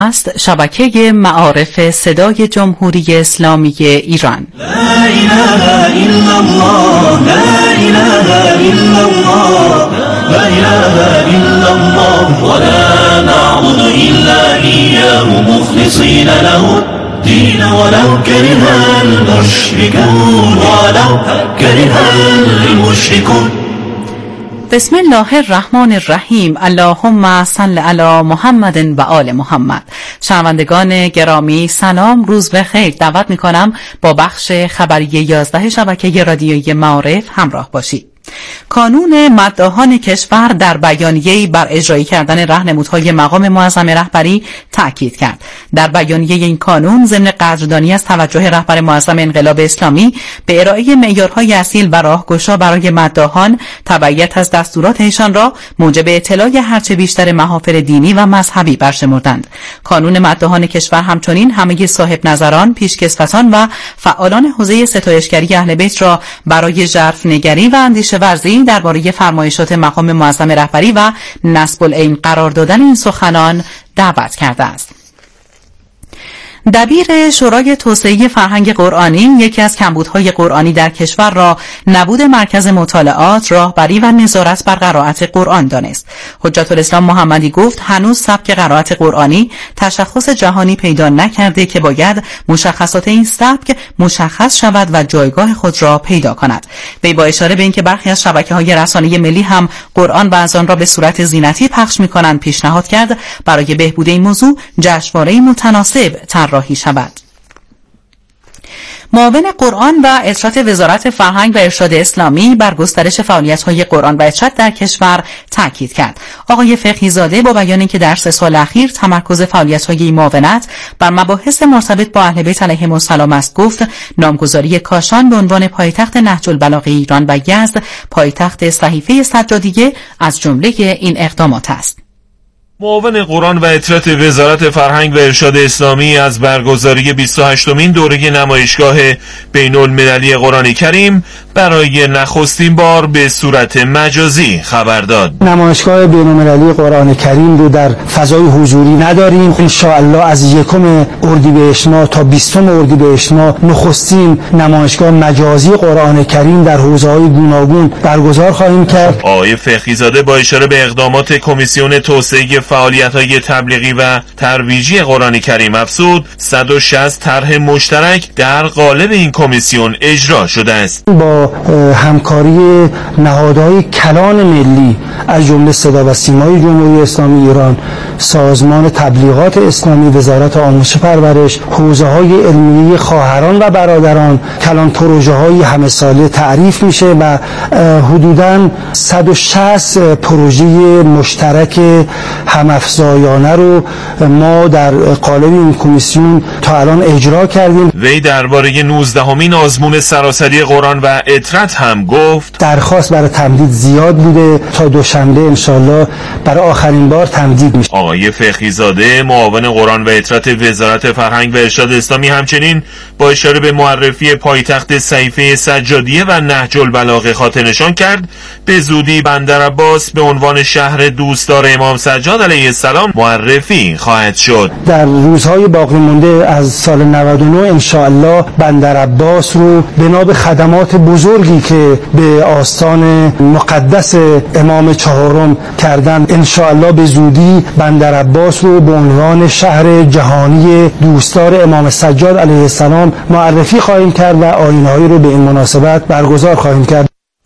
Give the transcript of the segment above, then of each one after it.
است شبکه معارف صدای جمهوری اسلامی ایران. لا اله الا الله، لا اله الا الله، لا اله الا الله، ولا نعبد الا اياه مخلصين له الدين ولو كره المشركون، ولو كره المشركون. بسم الله الرحمن الرحیم. اللهم صل علی محمد و آل محمد. شنوندگان گرامی سلام، روز بخیر. دعوت میکنم با بخش خبری 11 شبکه رادیویی معارف همراه باشید. کانون مداحان کشور در بیانیه‌ای بر اجرایی کردن راهنمودهای مقام معظم رهبری تاکید کرد. در بیانیه این کانون ضمن قدردانی از توجه رهبر معظم انقلاب اسلامی به ارائه معیارهای اصیل و راهگشا برای مداحان، تبعیت از دستورات ایشان را موجب اطلاع هرچه بیشتر محافل دینی و مذهبی برشمردند. کانون مداحان کشور همچنین همه صاحب نظران، پیشکسوتان و فعالان حوزه ستایشگری اهل بیت را برای ژرف‌نگری و اندیشه ورزی درباره فرمایشات مقام معظم رهبری و نصب العین قرار دادن این سخنان دعوت کرده است. دبیر شورای توسعه فرهنگ قرآنی یکی از کمبودهای قرآنی در کشور را نبود مرکز مطالعات، راهبری و نظارت بر قرائت قرآن دانست. حجت الاسلام محمدی گفت هنوز سبک قرائت قرآنی تشخص جهانی پیدا نکرده که باید مشخصات این سبک مشخص شود و جایگاه خود را پیدا کند. وی با اشاره به اینکه برخی از شبکه‌های رسانه‌ای ملی هم قرآن و از آن را به صورت زینتی پخش می‌کنند پیشنهاد کرد برای بهبود این موضوع جشنواره‌ای متناسب طراحی شود. معاون قرآن و ارشاد وزارت فرهنگ و ارشاد اسلامی بر گسترش فعالیت‌های قرآن و ارشاد در کشور تاکید کرد. آقای فقیه زاده با بیان اینکه در 3 سال اخیر تمرکز فعالیت‌های این معاونت بر مباحث مرتبط با اهل بیت علیهم السلام است، گفت نامگذاری کاشان به عنوان پایتخت نهج البلاغه ایران و یزد پایتخت صحیفه سجادیه از جمله این اقدامات است. معاون قرآن و اطلاعات وزارت فرهنگ و ارشاد اسلامی از برگزاری 28مین دوره نمایشگاه بین‌المللی قرآن کریم برای نخستین بار به صورت مجازی خبر داد. نمایشگاه بین‌المللی قرآن کریم رو در فضای حضوری نداریم. ان شاء الله از 1 اردیبهشت ماه تا 20 اردیبهشت ماه نخستین نمایشگاه مجازی قرآن کریم در حوزه‌های گوناگون برگزار خواهیم کرد. آقای فقیه زاده با اشاره به اقدامات کمیسیون توسعه فعالیت‌های تبلیغی و ترویجی قرآن کریم افزود 160 طرح مشترک در قالب این کمیسیون اجرا شده است. با همکاری نهادهای کلان ملی از جمله صدا و سیمای جمهوری اسلامی ایران، سازمان تبلیغات اسلامی، وزارت آموزش و پرورش، حوزه‌های علمیه خواهران و برادران، کلان پروژه‌های همه ساله تعریف میشه و حدوداً 160 پروژه مشترک هم‌افزایانه رو ما در قالب این کمیسیون تا الان اجرا کردیم. وی درباره 19مین آزمون سراسری قرآن و اطرت هم گفت درخواست برای تمدید زیاد بوده، تا دوشنبه انشالله برای آخرین بار تمدید میشه. آقای فقیه زاده معاون قرآن و اطرت وزارت فرهنگ و ارشاد اسلامی همچنین با اشاره به معرفی پایتخت صحیفه سجادیه و نهج البلاغه خاطر نشان کرد به زودی بندرعباس به عنوان شهر دوستدار امام سجاد علیه السلام معرفی خواهد شد. در روزهای باقی مونده از سال 99 ان شاء الله بندرعباس رو بنا به خدمات بزرگی که به آستان مقدس امام 4 کردن ان شاء الله به زودی بندرعباس رو به عنوان شهر جهانی دوستدار امام سجاد علیه السلام معرفی خواهیم کرد و آیین‌هایی رو به این مناسبت برگزار خواهیم کرد.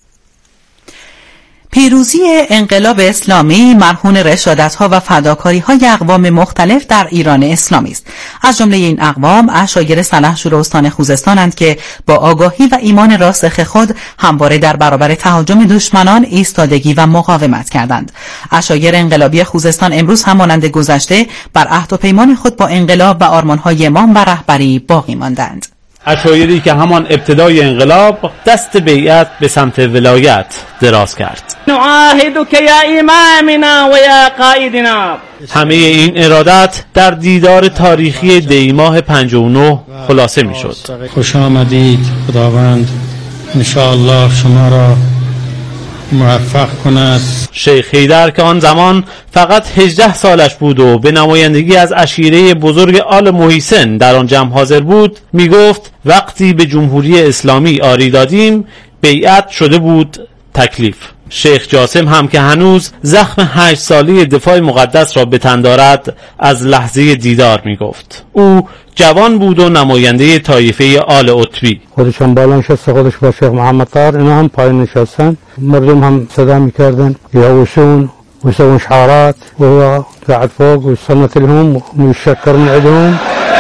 پیروزی انقلاب اسلامی مرهون رشادت‌ها و فداکاری‌های اقوام مختلف در ایران اسلامی است. از جمله این اقوام عشایر سلحشور استان خوزستانند که با آگاهی و ایمان راسخ خود همواره در برابر تهاجم دشمنان ایستادگی و مقاومت کردند. عشایر انقلابی خوزستان امروز هم مانند گذشته بر عهد و پیمان خود با انقلاب و آرمان‌های امام و رهبری باقی ماندند. عشایری که همان ابتدای انقلاب دست بیعت به سمت ولایت دراز کرد. نعاهدک یا امامنا و یا قائدنا. همه این ارادت در دیدار تاریخی دی ماه 59 خلاصه می شد. خوش آمدید خداوند، انشاءالله شما را موفق کند. شیخ حیدر که آن زمان فقط 18 سالش بود و به نمایندگی از عشیره بزرگ آل محیسن در آن جمع حاضر بود، می گفت وقتی به جمهوری اسلامی آری دادیم بیعت شده بود تکلیف. شیخ جاسم هم که هنوز زخم 8 ساله دفاع مقدس را به تن دارد از لحظه دیدار می گفت. او جوان بود و نماینده طایفه آل عتبی. خودشان بالا نشسته، خودش با شیخ محمد طاهر، اینا هم پایین نشستن، مردم هم صدا میکردن یهوشون ويسوون شعارات وهو قاعد فوق ويصنت لهم ويشكر من عندهم.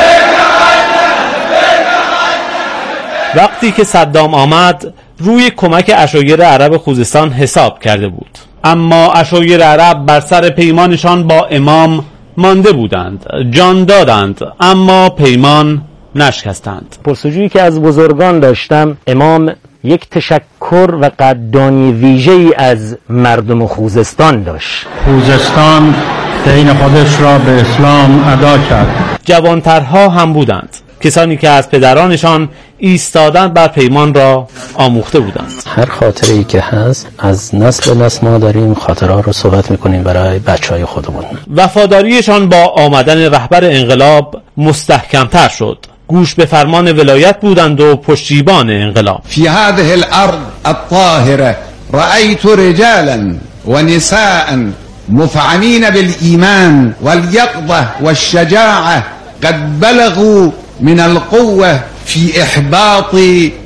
وقتی که صدام آمد روی کمک عشایر عرب خوزستان حساب کرده بود، اما عشایر عرب بر سر پیمانشان با امام مانده بودند، جان دادند اما پیمان نشکستند. پرسجویی که از بزرگان داشتم، امام یک تشکر و قدردانی ویژه‌ای از مردم خوزستان داشت. خوزستان دین خودش را به اسلام ادا کرد. جوانترها هم بودند، کسانی که از پدرانشان ایستادن بر پیمان را آموخته بودند. هر خاطره‌ای که هست از نسل به نسل ما داریم خاطرها رو صحبت میکنیم برای بچهای خودمون. وفاداریشان با آمدن رهبر انقلاب مستحکمتر شد. گوش به فرمان ولایت بودند و پشتیبان انقلاب. فی هذه الارض الطاهره رأیت رجالا ونساء مفعمین بالایمان والیقظه والشجاعه قد بلغوا من القوه فی احباط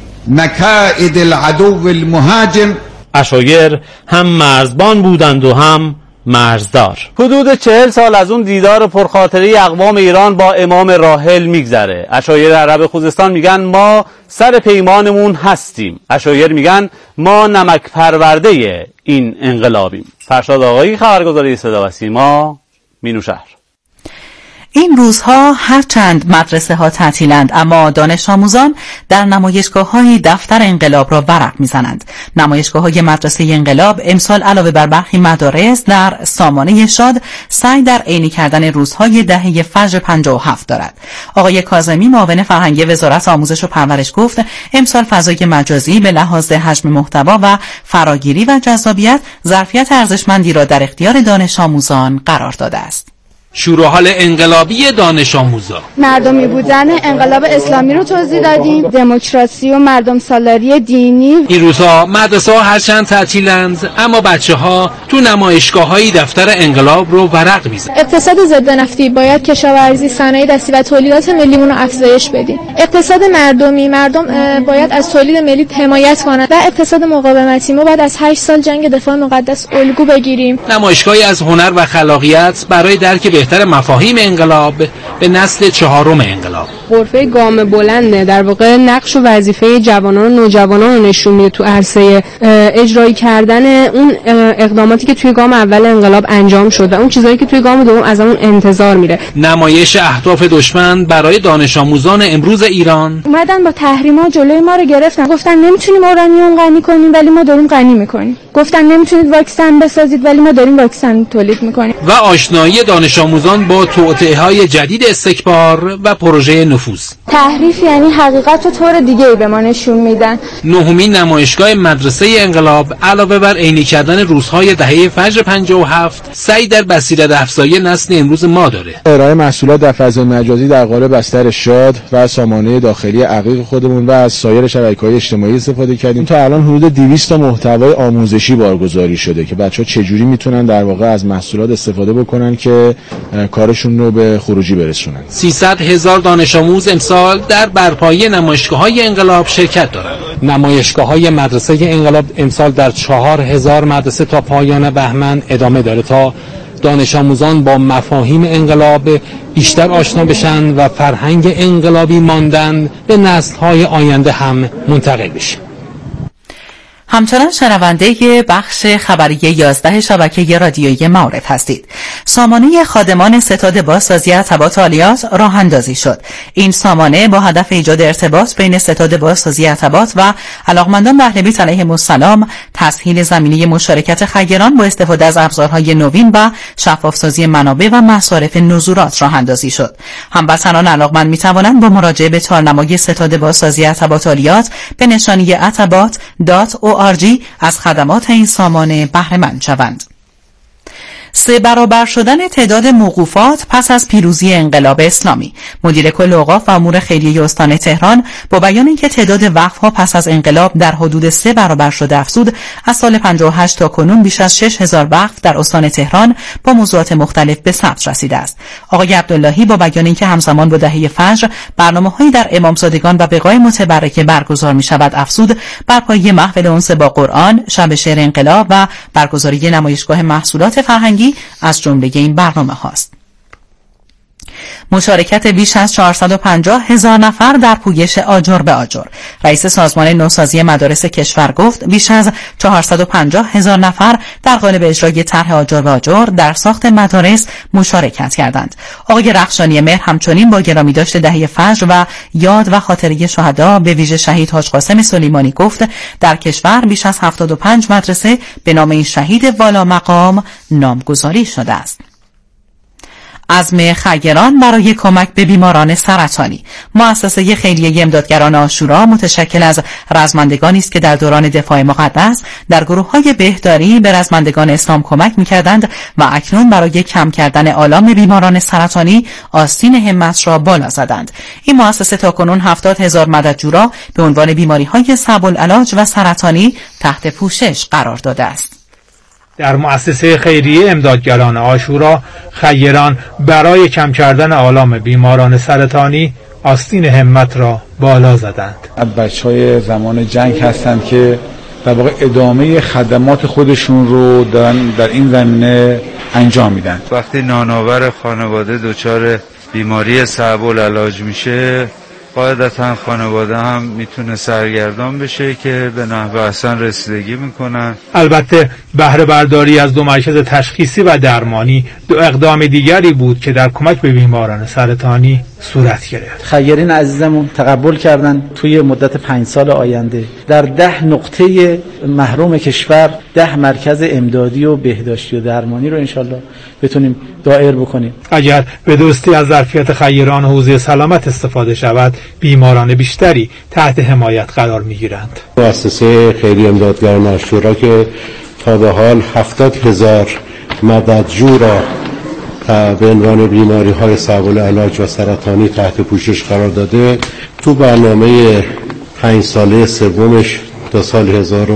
مکائد العدو المهاجم. عشایر هم مرزبان بودند و هم مرزدار. حدود 40 سال از اون دیدار پرخاطره اقوام ایران با امام راحل میگذره. عشایر عرب خوزستان میگن ما سر پیمانمون هستیم. عشایر میگن ما نمک پرورده این انقلابیم. فرشاد آقایی، خبرگزاری صدا و سیما، مینوشهر. این روزها هرچند مدرسه ها تعطیلند، اما دانش آموزان در نمایشگاه های دفتر انقلاب را ورق میزنند. نمایشگاه های مدرسه انقلاب امسال علاوه بر برخی مدارس در سامانه شاد سعی در عینی کردن روزهای دهه فجر 57 دارد. آقای کاظمی معاون فرهنگی وزارت آموزش و پرورش گفت امسال فضای مجازی به لحاظ حجم محتوا و فراگیری و جذابیت ظرفیت ارزشمندی را در اختیار دانش آموزان قرار داده است. شور و حال انقلابی دانش آموزا، مردمی بودن انقلاب اسلامی رو توضیح دادیم، دموکراسی و مردم سالاری دینی. این روزها مدرسه ها هرچند تعطیلند اما بچه ها تو نمایشگاه های دفتر انقلاب رو ورق میزنن. اقتصاد ضد نفتی باید کشاورزی، صنایع دستی و تولیدات ملیمون رو افزایش بدیم. اقتصاد مردمی، مردم باید از تولید ملی حمایت کنند و اقتصاد مقاومتی ما باید از 8 سال جنگ دفاع مقدس الگو بگیریم. نمایشگاهی از هنر و خلاقیت برای درک بهتر مفاهیم انقلاب به نسل چهارم انقلاب. غرفه گام بلنده در واقع نقش و وظیفه جوانان و نوجوانان رو نشون میده تو عرصه اجرایی کردن اون اقداماتی که توی گام اول انقلاب انجام شد و اون چیزایی که توی گام دوم از اون انتظار میره. نمایش اهداف دشمن برای دانش آموزان امروز ایران. اومدن با تحریم‌ها جلوی ما رو گرفتن، گفتن نمیتونیم اورانیوم غنی کنیم ولی ما داریم غنی میکنیم. گفتن نمیتونید واکسن بسازید ولی ما داریم واکسن تولید میکنیم. و آشنایی دانش آموزان با توطئه‌های جدید استکبار و پروژه نفوذ. تحریف یعنی حقیقت رو طور دیگه‌ای به ما نشون میدن. نهمین نمایشگاه مدرسه انقلاب علاوه بر عینی کردن روزهای دهه فجر 57 سعی در بصیرت افزایی نسل امروز ما داره. ارائه محصولات در فضای مجازی در قالب بستر شاد و سامانه داخلی عقیق خودمون و از سایر شبکه‌های اجتماعی استفاده کردیم. تا الان حدود 200 تا محتوای آموزشی بارگذاری شده که بچه‌ها چجوری میتونن در واقع از محصولات استفاده بکنن که کارشون رو به خروجی برسونن. 300,000 دانش آموز امسال در برپایی نمایشگاه‌های انقلاب شرکت دارند. نمایشگاه‌های مدرسه انقلاب امسال در 4,000 مدرسه تا پایان بهمن ادامه داره تا دانش آموزان با مفاهیم انقلاب بیشتر آشنا بشن و فرهنگ انقلابی ماندن به نسل‌های آینده هم منتقل بشه. همچنان شنونده بخش خبری 11 شبکه رادیویی معارف هستید. سامانه خادمان ستاد بازسازی ارتباط عالیات راه اندازی شد. این سامانه با هدف ایجاد ارتباط بین ستاد بازسازی ارتباط و علاقمندان به اهل بیت علیهم السلام، تسهیل زمینه مشارکت خیران با استفاده از ابزارهای نوین و شفافسازی منابع و مصارف نزولات راه اندازی شد. هموطنان علاقمند می‌توانند با مراجعه به تارنمای ستاد بازسازی ارتباط عالیات به نشانی ارتباط.org .org از خدمات این سامانه بهره مند شوند. 3 برابر شدن تعداد موقوفات پس از پیروزی انقلاب اسلامی. مدیر کل اوقاف و امور خیریه استان تهران با بیان اینکه تعداد وقف‌ها پس از انقلاب در حدود 3 برابر شده افزود، از سال 58 تا کنون بیش از 6000 وقف در استان تهران با موضوعات مختلف به ثبت رسیده است. آقای عبداللهی با بیان اینکه همزمان با دهه فجر برنامه‌هایی در امامزادگان و بقاع متبرکه برگزار می‌شود افزود، بر پایه محفل انس با قرآن، شب شعر انقلاب و برگزاری نمایشگاه محصولات فرهنگی از جمله این برنامه هاست. مشارکت بیش از 450,000 نفر در پویش آجر به آجر. رئیس سازمان نوسازی مدارس کشور گفت بیش از 450,000 نفر در قالب اجرای طرح آجر به آجر در ساخت مدارس مشارکت کردند. آقای رخشانی مهر همچنین با گرامی داشت دهه فجر و یاد و خاطره شهدا به ویژه شهید حاج قاسم سلیمانی گفت در کشور بیش از 75 مدرسه به نام این شهید والا مقام نامگذاری شده است. عزم خیران برای کمک به بیماران سرطانی. مؤسسه خیریه امدادگران عاشورا متشکل از رزمندگانی است که در دوران دفاع مقدس در گروه‌های بهداری به رزمندگان اسلام کمک می‌کردند و اکنون برای کم کردن آلام بیماران سرطانی آستین همت را بالا زدند. این مؤسسه تاکنون 70,000 مددجو را به عنوان بیماری‌های صعب العلاج و سرطانی تحت پوشش قرار داده است. در مؤسسه خیریه امدادگران عاشورا خیران برای کم کردن آلام بیماران سرطانی آستین همت را بالا زدند. بچه‌های زمان جنگ هستند که در واقع ادامه خدمات خودشون رو دارن در این زمینه انجام میدن. وقتی نانآور خانواده دچار بیماری صعب العلاج میشه، قاعدتا خانواده هم میتونه سرگردان بشه که به نحو احسن رسیدگی میکنن. البته بهره برداری از 2 مرکز تشخیصی و درمانی 2 اقدام دیگری بود که در کمک به بیماران سرطانی صورت گرفت. خیرین عزیزمون تقبل کردن توی مدت 5 سال آینده در 10 نقطه محروم کشور 10 مرکز امدادی و بهداشتی و درمانی رو انشالله بتونیم دایر بکنیم. اگر به درستی از ظرفیت خیران حوزه سلامت استفاده شود، بیماران بیشتری تحت حمایت قرار میگیرند. مؤسسه خیریه امدادگران عاشورا که تا به حال 70,000 مددجو را به عنوان بیماری‌های صعب العلاج و سرطانی تحت پوشش قرار داده، تو برنامه 5 ساله سومش تا سال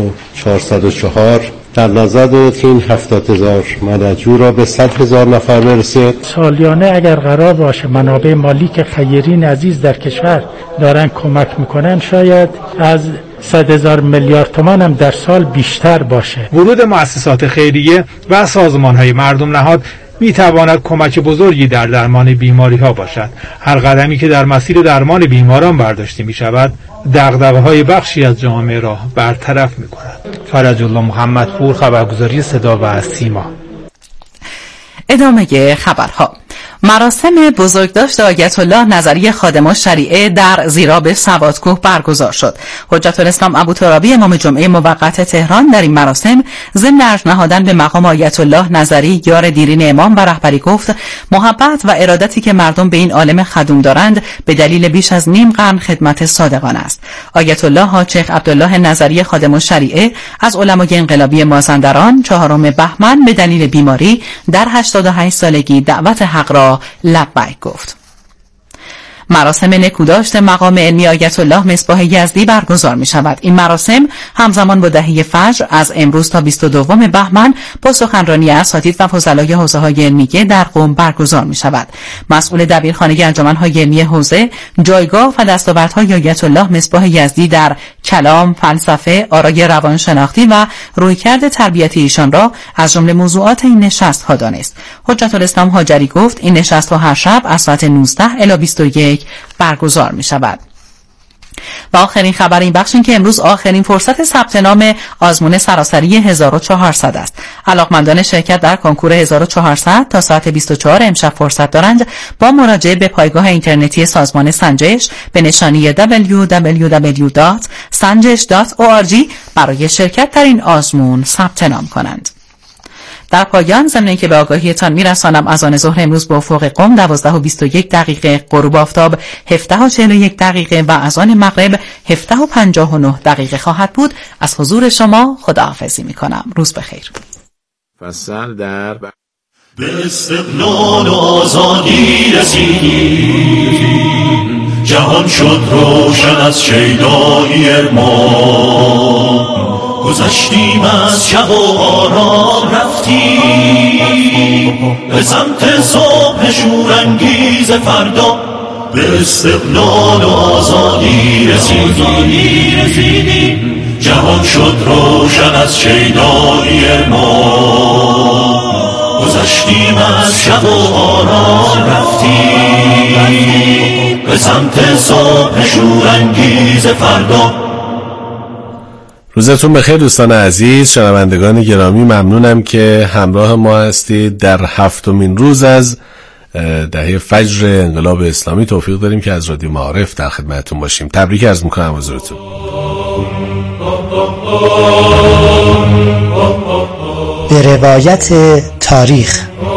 1404 در نظر دارد که این 70,000 مددجو را به 100,000 نفر برسه. سالیانه اگر قرار باشه منابع مالی که خیرین عزیز در کشور دارن کمک میکنن شاید از 100,000 میلیارد تومان هم در سال بیشتر باشه. ورود مؤسسات خیریه و سازمان‌های مردم نهاد میتواند کمک بزرگی در درمان بیماری‌ها باشد. هر قدمی که در مسیر درمان بیماران برداشته می‌شود، دغدغه‌های بخشی از جامعه را برطرف می‌کند. فرج الله محمدپور، خبرگزاری صدا و سیما. ادامه خبرها. مراسم بزرگداشت آیت الله نظری خادم الشریعه در زیراب سوادکوه برگزار شد. حجت الاسلام ابوترابی امام جمعه موقت تهران در این مراسم ضمن ارج نهادن به مقام آیت الله نظری یار دیرین امام و رهبری گفت محبت و ارادتی که مردم به این عالم خدوم دارند به دلیل بیش از نیم قرن خدمت صادقانه است. آیت الله حاج شیخ عبدالله نظری خادم الشریعه از علمای انقلابی مازندران 4 بهمن به دلیل بیماری در 88 سالگی دعوت حق را لبیک گفت. مراسم نکوداشت مقام علمی آیت الله مصباح یزدی برگزار می شود. این مراسم همزمان با دهه فجر از امروز تا 22 بهمن با سخنرانی اساتید و فضلای حوزه‌های علمیه در قم برگزار می شود. مسئول دبیرخانه انجمن‌های علمی حوزه جایگاه و دستاوردهای آیت الله مصباح یزدی در کلام، فلسفه، آرای روانشناختی و رویکرد تربیتی ایشان را از جمله موضوعات این نشست ها دانست. حجت الاسلام هاجری گفت این نشست ها هر شب از ساعت 19 الی 21 برگزار می شود. و آخرین خبر این بخش این که امروز آخرین فرصت ثبت نام آزمون سراسری 1400 است. علاقمندان شرکت در کنکور 1400 تا ساعت 24 امشب فرصت دارند با مراجعه به پایگاه اینترنتی سازمان سنجش به نشانی www.sanjesh.org برای شرکت در این آزمون ثبت نام کنند. در پایان ضمن که به آگاهیتان میرسانم اذان ظهر امروز با افق قم 12:21 غروب آفتاب 17:41 و اذان مغرب 17:59 خواهد بود. از حضور شما خداحافظی میکنم. روز بخیر. فصل در به استقلال و آزادی رسیدیم، جهان شد روشن از شیدایی ما، گذشتیم از شب و آرام رفتیم به سمت صبح شورانگیز فردا. به استقلال و آزادی رسیدیم، جهان شد روشن از شیدایی ما، گذشتیم از شب و آرام رفتیم به سمت صبح شورانگیز فردا. روزتون بخیر دوستان عزیز، شنوندگان گرامی، ممنونم که همراه ما هستید. در 7مین روز از دهه فجر انقلاب اسلامی توفیق داریم که از رادیو معارف در خدمتتون باشیم. تبریک عرض میکنم حضورتون. به روایت تاریخ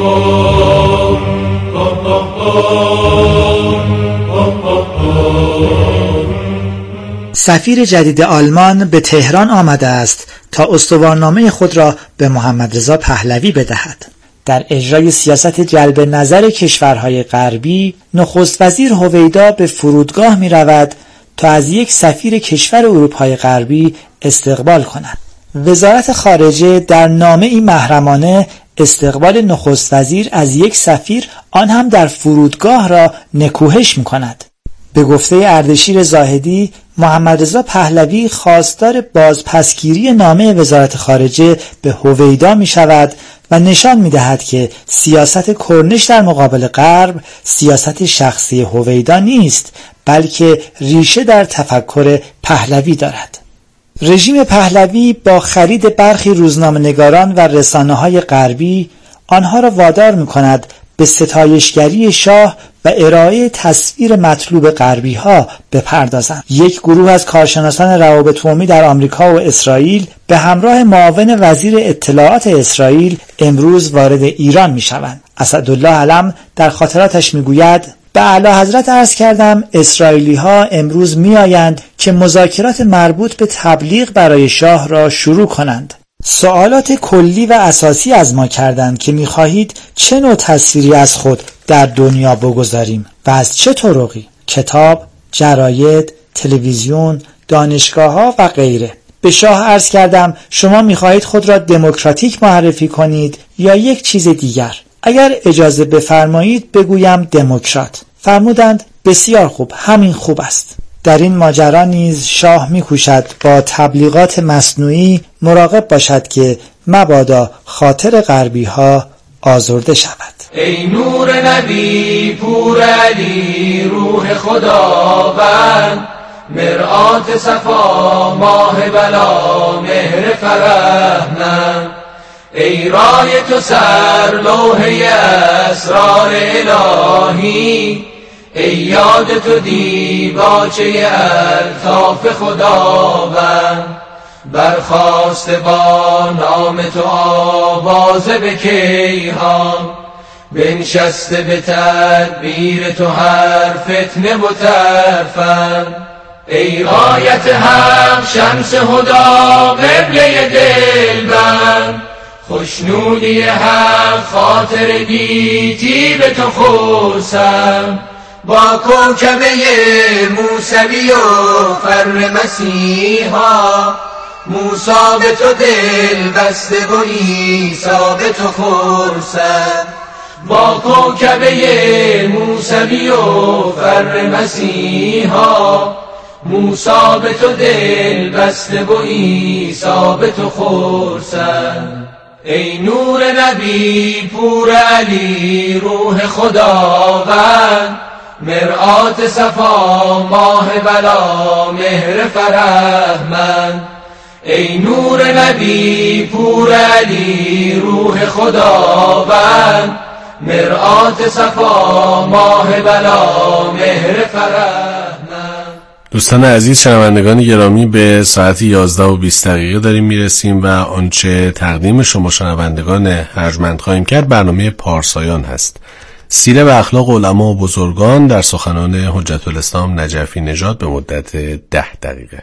سفیر جدید آلمان به تهران آمده است تا استوارنامه خود را به محمد رضا پهلوی بدهد. در اجرای سیاست جلب نظر کشورهای غربی، نخست وزیر هویدا به فرودگاه می رود تا از یک سفیر کشور اروپای غربی استقبال کند. وزارت خارجه در نامه‌ای محرمانه استقبال نخست وزیر از یک سفیر، آن هم در فرودگاه، را نکوهش می کند. به گفته اردشیر زاهدی، محمد رضا پهلوی خواستار بازپسگیری نامه وزارت خارجه به هویدا می شود و نشان می دهد که سیاست کرنش در مقابل غرب سیاست شخصی هویدا نیست، بلکه ریشه در تفکر پهلوی دارد. رژیم پهلوی با خرید برخی روزنامه‌نگاران و رسانه‌های غربی آنها را وادار می‌کند به ستایشگری شاه و ارائه تصویر مطلوب غربی‌ها بپردازند. یک گروه از کارشناسان روابط عمومی در آمریکا و اسرائیل به همراه معاون وزیر اطلاعات اسرائیل امروز وارد ایران می‌شوند. اسدالله علم در خاطراتش می‌گوید: به اعلی حضرت عرض کردم اسرائیلی ها امروز می آیند که مذاکرات مربوط به تبلیغ برای شاه را شروع کنند. سوالات کلی و اساسی از ما کردند که می خواهید چه نوع تصویری از خود در دنیا بگذاریم و از چه طرقی؟ کتاب، جراید، تلویزیون، دانشگاه ها و غیره. به شاه عرض کردم شما می خواهید خود را دموکراتیک معرفی کنید یا یک چیز دیگر؟ اگر اجازه بفرمایید بگویم دموکرات. فرمودند بسیار خوب، همین خوب است. در این ماجرا نیز شاه می‌کوشد با تبلیغات مصنوعی مراقب باشد که مبادا خاطر غربی‌ها آزرده شود. ای نور نبی پور علی روح خداوند، مرآت صفا ماه بلا مهر فرحمند، ای رای تو سر لوحه اسرار الهی، ای یاد تو دیباچه الطاف خداوند، برخاست با نام تو آوازه به کیهان، بنشسته به تدبیر تو هر فتنه و ترفند، ای رایت حق شمس هدا قبله دلبند، خوشنودی حق خاطر گیتی به تو خورسم، با کوکبه موسوی و فر مسیحا، موسی به تو دل بسته و عیسی به تو خورسم، با کوکبه موسوی و فر مسیحا، موسی به تو دل بسته و عیسی به تو خورسم. ای نور نبی پور علی روح خداوند، مرآت صفا ماه بلا مهر فرحمند، ای نور نبی پور علی روح خداوند، مرآت صفا ماه بلا مهر فرحمند. دوستان عزیز، شنوندگان گرامی، به ساعت 11:20 داریم میرسیم و آنچه تقدیم شما شنوندگان ارجمند خواهیم کرد برنامه پارسایان هست. سیره و اخلاق علما و بزرگان در سخنان حجت الاسلام نجفی نژاد به مدت 10 دقیقه.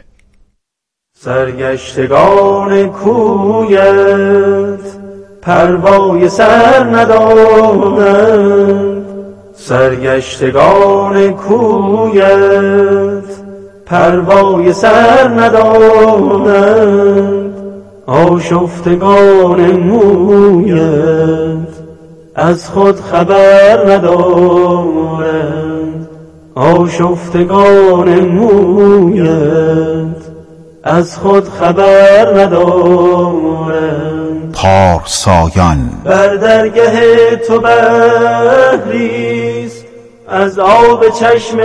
سرگشتگان کویت پروای سر ندارند، سرگشتگان کویت پروای سر ندارند، آشفتگان مویت از خود خبر ندارند، آشفتگان مویت از خود خبر ندارند. پارسایان بر درگه تو بحریست از آب چشم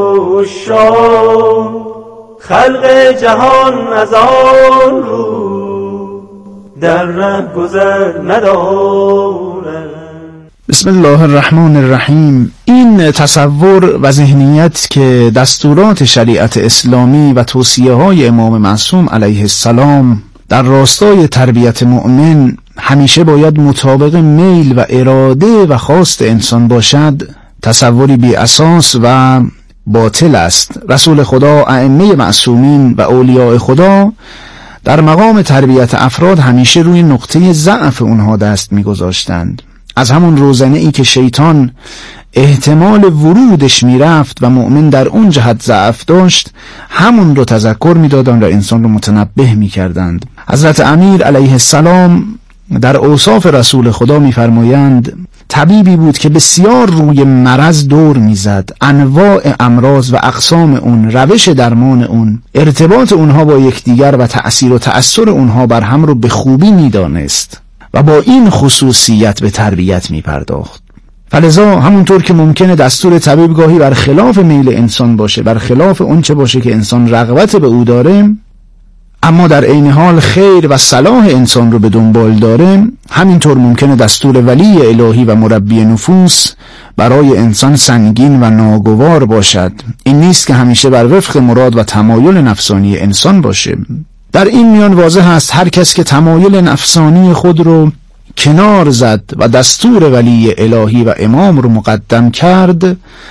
عشاق، خلق جهان از آن رو در ره گذر ندارند. بسم الله الرحمن الرحیم. این تصور و ذهنیت که دستورات شریعت اسلامی و توصیه های امام معصوم علیه السلام در راستای تربیت مؤمن همیشه باید مطابق میل و اراده و خواست انسان باشد، تصوری بی اساس و باطل است. رسول خدا، ائمه معصومین و اولیاء خدا در مقام تربیت افراد همیشه روی نقطه ضعف اونها دست می‌گذاشتند. از همون روزنه ای که شیطان احتمال ورودش میرفت و مؤمن در اون جهت ضعف داشت، همون رو تذکر میدادند و انسان رو متنبه میکردند. حضرت امیر علیه السلام در اوصاف رسول خدا میفرمایند طبیبی بود که بسیار روی مرض دور میزد، انواع امراض و اقسام اون، روش درمان اون، ارتباط اونها با یکدیگر و تأثیر و تأثیر اونها بر هم رو به خوبی میدانست و با این خصوصیت به تربیت می پرداخت. فلذا همونطور که ممکنه دستور طبیب گاهی بر خلاف میل انسان باشه، بر خلاف اون چه باشه که انسان رغبت به او داره، اما در عین حال خیر و صلاح انسان رو به دنبال داره، همینطور ممکنه دستور ولی الهی و مربی نفوس برای انسان سنگین و ناگوار باشد. این نیست که همیشه بر وفق مراد و تمایل نفسانی انسان باشه. در این میان واضح است هر کس که تمایل نفسانی خود رو کنار زد و دستور ولی الهی و امام رو مقدم کرد،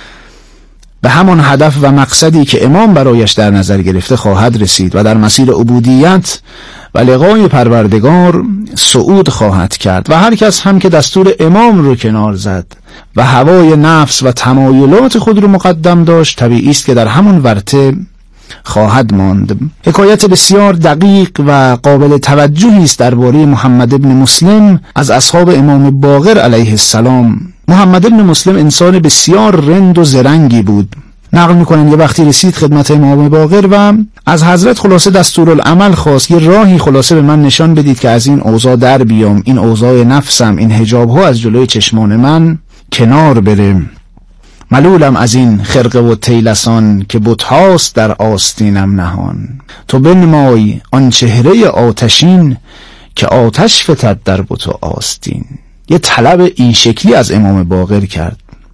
به همان هدف و مقصدی که امام برایش در نظر گرفته خواهد رسید و در مسیر عبودیت و لقای پروردگار صعود خواهد کرد. و هر کس هم که دستور امام رو کنار زد و هوای نفس و تمایلات خود رو مقدم داشت، طبیعی است که در همون ورطه خواهد ماند. حکایت بسیار دقیق و قابل توجهی است درباره محمد ابن مسلم از اصحاب امام باقر علیه السلام. محمد ابن مسلم انسان بسیار رند و زرنگی بود. نقل میکنن یه وقتی رسید خدمت امام باقر و از حضرت خلاصه دستورالعمل خواست، یه راهی خلاصه به من نشان بدید که از این اوضاع در بیام، این اوضاع نفسم، این حجاب ها از جلوی چشمان من کنار بره. ملولم از این خرقه و طیلسان که بت‌هاست در آستینم نهان. تو بنمای آن چهره آتشین که آتش فتد در بت و آستین. یه طلب این شکلی از امام باقر کرد.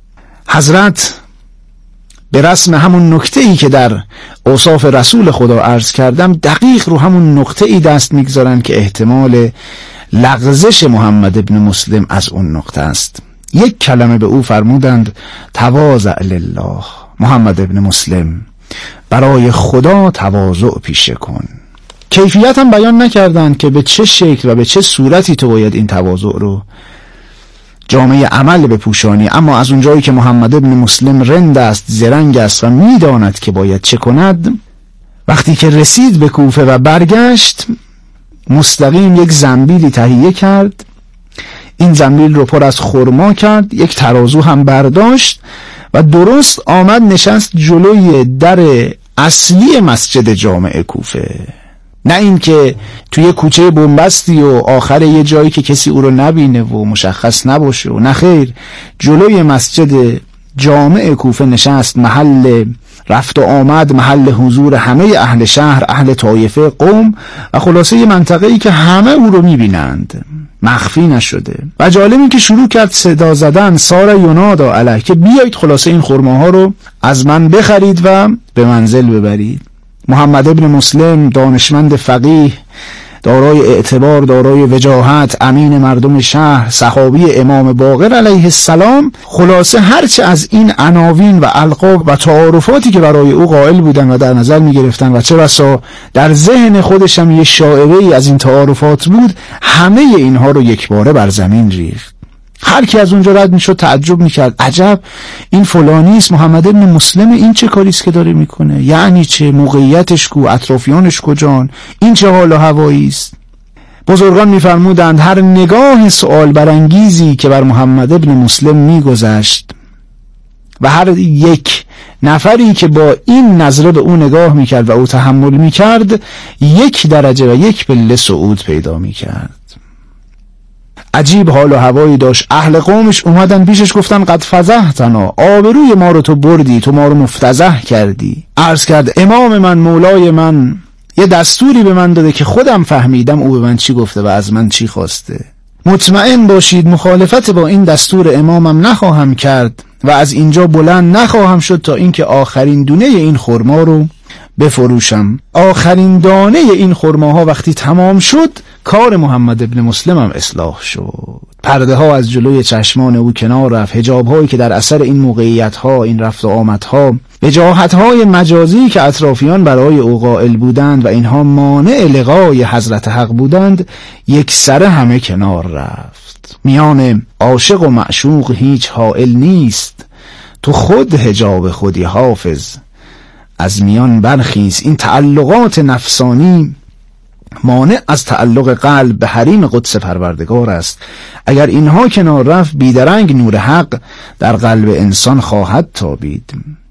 حضرت به رسم همون نکته‌ای که در اوصاف رسول خدا عرض کردم دقیق رو همون نقطه‌ای دست میگذارن که احتمال لغزش محمد ابن مسلم از اون نقطه است. یک کلمه به او فرمودند تواضع لله، محمد ابن مسلم برای خدا تواضع پیشه کن. کیفیت هم بیان نکردند که به چه شکل و به چه صورتی تو باید این تواضع رو جامعه عمل بپوشانی. اما از اونجایی که محمد ابن مسلم رند است، زرنگ است و میداند که باید چه کند، وقتی که رسید به کوفه و برگشت، مستقیم یک زنبیلی تهیه کرد، این زنبیل رو پر از خرما کرد، یک ترازو هم برداشت و درست آمد نشست جلوی در اصلی مسجد جامع کوفه. نه این که توی کوچه بنبستی و آخر یه جایی که کسی او رو نبینه و مشخص نباشه و نه خیر، جلوی مسجد جامع کوفه نشست، محل رفت و آمد، محل حضور همه اهل شهر، اهل طایفه، قوم و خلاصه یه منطقه‌ای که همه او رو میبینند. مخفی نشده. و جالب این که شروع کرد صدا زدن سارا ینادا علیه که بیایید خلاصه این خرماها رو از من بخرید و به منزل ببرید. محمد ابن مسلم، دانشمند فقیه، دارای اعتبار، دارای وجاهت، امین مردم شهر، صحابی امام باقر علیه السلام، خلاصه هرچه از این عناوین و القاب و تعارفاتی که برای او قائل بودن و در نظر می گرفتن و چه بسا در ذهن خودش هم یه شائبه‌ای از این تعارفات بود، همه اینها رو یکباره بر زمین ریخت. هر کی از اونجا رد میشد تعجب میکرد، عجب این فلانیست، محمد ابن مسلم، این چه کاریست که داره میکنه؟ یعنی چه؟ موقعیتش کو؟ اطرافیانش کجان؟ این چه حال و هوایی است؟ بزرگان میفرمودند هر نگاه سؤال برانگیزی که بر محمد ابن مسلم میگذشت و هر یک نفری که با این نظره به او نگاه میکرد و او تحمل میکرد، 1 درجه و 1 پله صعود پیدا میکرد. عجیب حال و هوایی داشت. اهل قومش اومدن پیشش گفتن قد فضحتنا، آبروی ما رو تو بردی، تو ما رو مفتضح کردی. عرض کرد امام من، مولای من، یه دستوری به من داده که خودم فهمیدم او به من چی گفته و از من چی خواسته. مطمئن باشید مخالفت با این دستور امامم نخواهم کرد و از اینجا بلند نخواهم شد تا اینکه آخرین دونه این خرما رو بفروشم. آخرین دانه این خرماها وقتی تمام شد، کار محمد ابن مسلم هم اصلاح شد. پرده ها از جلوی چشمان او کنار رفت. حجاب هایی که در اثر این موقعیت ها، این رفت و آمد ها، وجاهت های مجازی که اطرافیان برای او قائل بودند و اینها مانع لقای حضرت حق بودند، یک سره همه کنار رفت. میان عاشق و معشوق هیچ حائل نیست، تو خود حجاب خودی حافظ از میان برخیز. این تعلقات نفسانی مانع از تعلق قلب به حریم قدس پروردگار است. اگر اینها کنار رفت، بیدرنگ نور حق در قلب انسان خواهد تابید.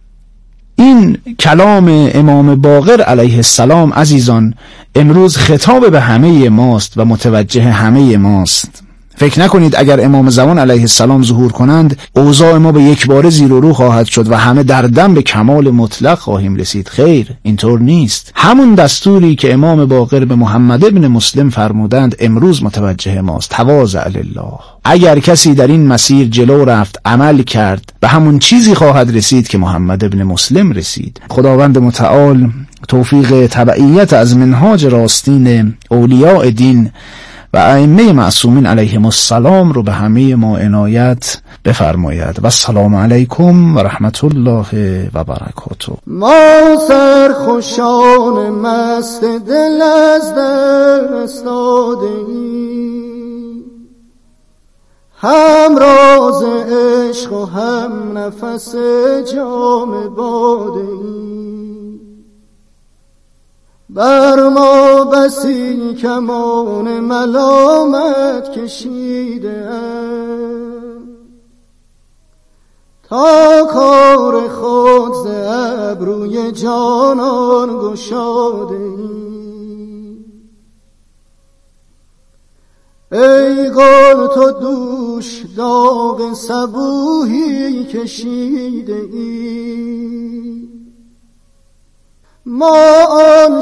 این کلام امام باقر علیه السلام عزیزان امروز خطاب به همه ماست و متوجه همه ماست. فکر نکنید اگر امام زمان علیه السلام ظهور کنند اوضاع ما به یک باره زیر و رو خواهد شد و همه در دم به کمال مطلق خواهیم رسید. خیر، اینطور نیست. همون دستوری که امام باقر به محمد ابن مسلم فرمودند امروز متوجه ماست. تواضع لله. اگر کسی در این مسیر جلو رفت، عمل کرد، به همون چیزی خواهد رسید که محمد ابن مسلم رسید. خداوند متعال توفیق تبعیت از منهاج راستین اولیاء دین و ائمه معصومین علیهم السلام رو به همه ما عنایت بفرماید. و السلام علیکم و رحمت الله و برکاته. ما سرخوشان مست دل از دست دادیم، هم راز عشق و هم نفس جام بادیم. بر ما بسی کمان ملامت کشیده تا کار خود ز ابروی جانان گشاده. ای گل تو دوش داغ صبوحی کشیده ای، ما آن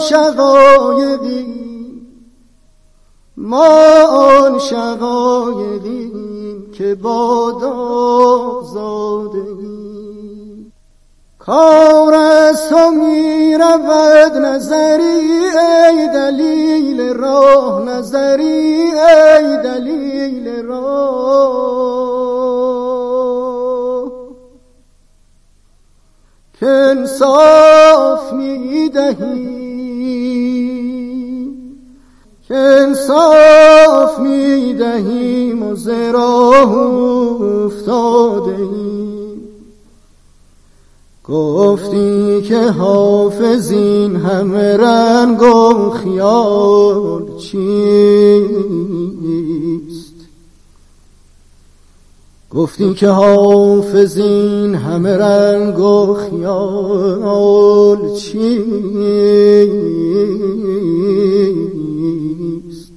شقایقیم که با داغ زاده ایم. کار از تو می رود نظری ای دلیل راه، نظری ای دلیل راه، که انصاف می دهیم، که انصاف می دهیم و ز راه افتاده ایم. گفتی که حافظ این همه رنگ و خیال چیست؟ گفتی که حافظ این همه رنگ و خیال چیست؟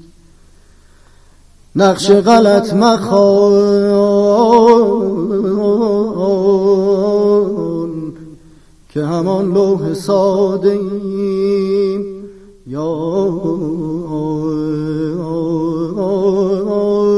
نقش غلط مخوان که همان لوح ساده ایم یا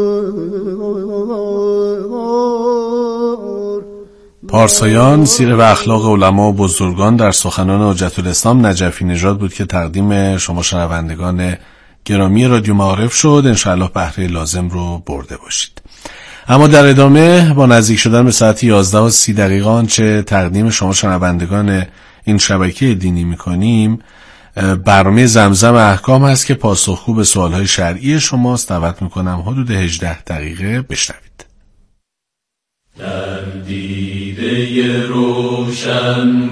پارسایان، سیره و اخلاق علما و بزرگان در سخنان حجت الاسلام نجفی نژاد بود که تقدیم شما شنوندگان گرامی رادیو معارف شد. انشاءالله بهره لازم رو برده باشید. اما در ادامه با نزدیک شدن به ساعت 11:30 آنچه تقدیم شما شنوندگان این شبکه دینی میکنیم برنامه زمزم احکام هست که پاسخگو به سوالهای شرعی شماست. دعوت میکنم حدود 18 دقیقه بشنوید. در دیده روشن